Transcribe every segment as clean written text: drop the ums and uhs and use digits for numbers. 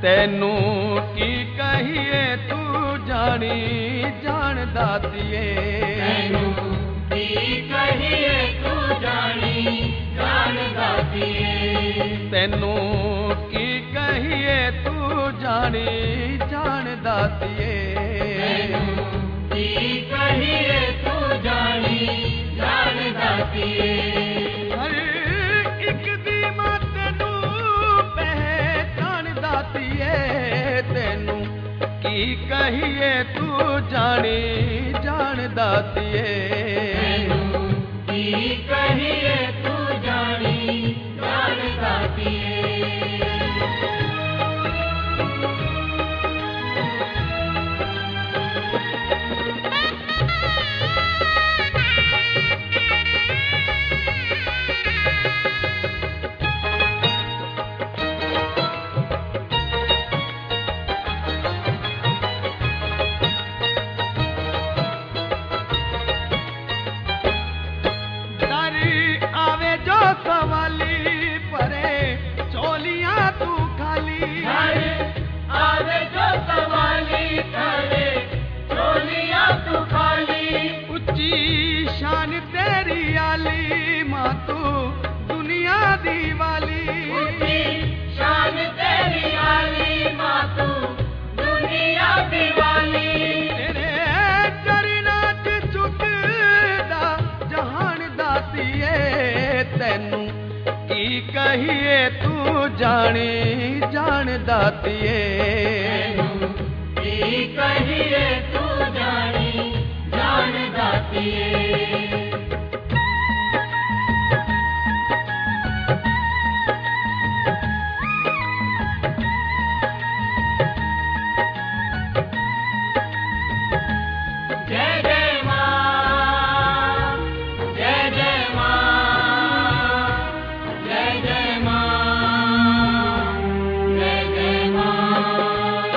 तेनू की कहिए तू जानी जान दातिए, तेनू की कहिए तू जानी जान दातिए, तेनू की कहिए तू जानी जान दातिए, तेनू की कहिए तू जानी जान दातिए। हर एक दी मां तेनू पहचान दातिए, तेनू की कहिए तू जानी जान दातिए, तेनू की कहिए तू जानी जान दातिए। सवाली परे चोलियां तू खाली, आवे जो सवाली करे चोलियां तू खाली, उच्ची शान तेरी आली मां तू दुनिया दी वाली, ऊंची शान तेरी आली मां तू दुनिया दी वाली, तेरे चरना च झुकदा जहान दातिए, तेनू की कहिए तू जानी जान दातिए, तेनू की कहिए तू जानी जान दातिए। जय जय मां, जय जय मां, जय जय मां, जय जय मां।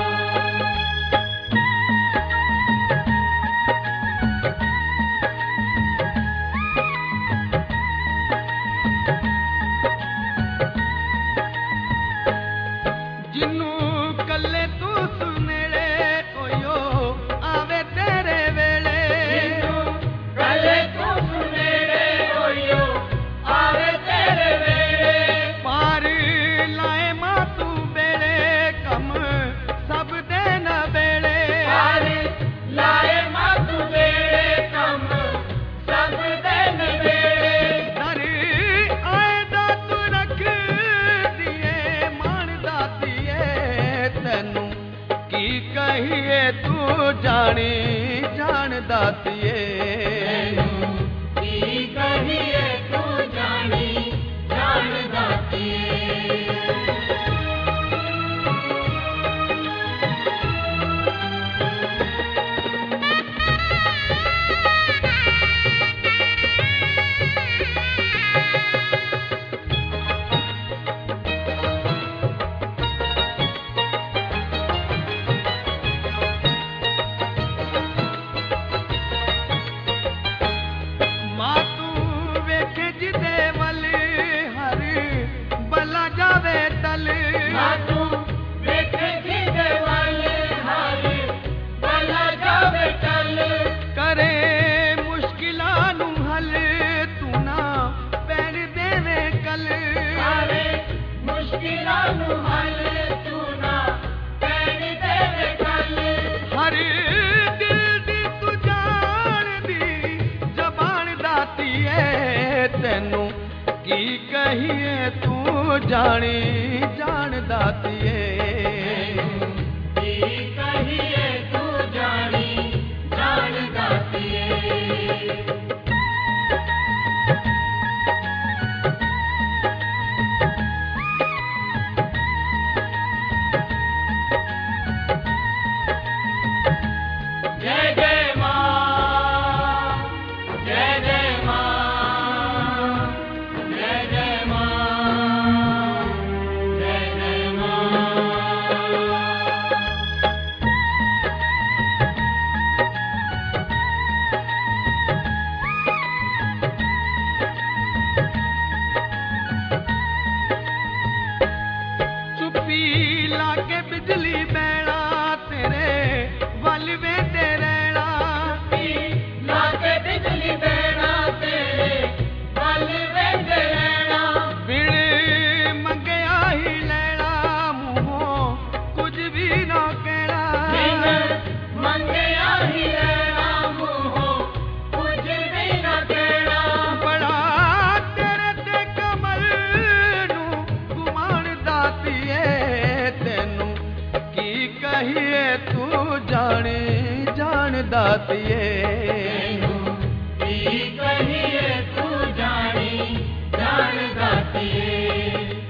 जिन्नू कल्ले तू सुनेड़े ओयो आवे तेरे वेले, कले तू सुनेड़े ओयो आवे तेरे वेले, पार लाए मां तू बेड़े कम सब दे न बेड़े, पार लाए मां तू बेड़े कम सब दिन बेड़े, दर आए दा तू रख दिए मान दातिए, तेनू की कहिए तू जानी जान दातिए, तेनू की कहिए तू जानी जान दातिए। मां तू वेखे जिदे वल हर बला जावे तल, मां तू वेखे जिदे वाले हर भला जावे टल, करे मुश्किलां नू हल तू ना पैर देवे कल, सारे मुश्किलां नू हल तू ना पैर देवे कल, हर दिल दी तू जान दी जबान दातिए, तेनू की कहिए तू जानी जान दातिए, की कहिए तू जानी जान दातिए। जय जय मां, जय जय मां, जय जय मां, जय जय मां।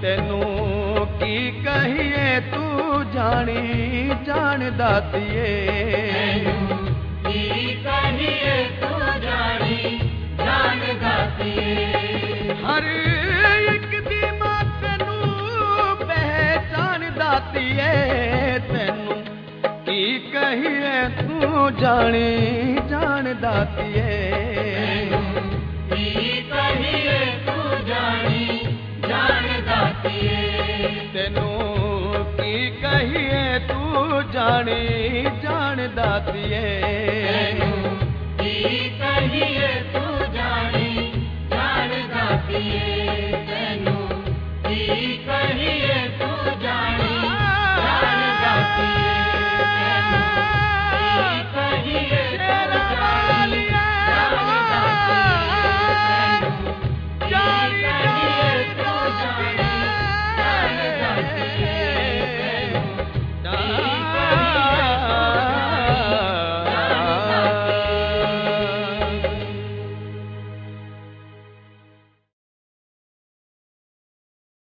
ਤੈਨੂੰ ਕੀ ਕਹੀਏ ਤੂੰ ਜਾਣੀ ਜਾਣ ਦਾਤੀਏ ਕੀ ਕਹੀਏ ਤੂੰ ਜਾਣੀ ਜਾਣ ਦਾਤੀਏ ਹਰ ਇੱਕ ਦੀ ਮਾਂ ਤੈਨੂੰ ਪਹਿਚਾਣ ਦਾਤੀਏ ਤੈਨੂੰ ਕੀ ਕਹੀਏ ਤੂੰ ਜਾਣੀ ਜਾਣ ਦਾਤੀਏ ਕੀ ਕਹੀਏ ਤੂੰ ਜਾਣੀ ਜਾਣ ਦਾਤੀਏ ਤੈਨੂੰ ਕੀ ਕਹੀਏ ਤੂੰ ਜਾਣੀ ਜਾਣ ਦਾਤੀਏ ਕੀ ਕਹੀਏ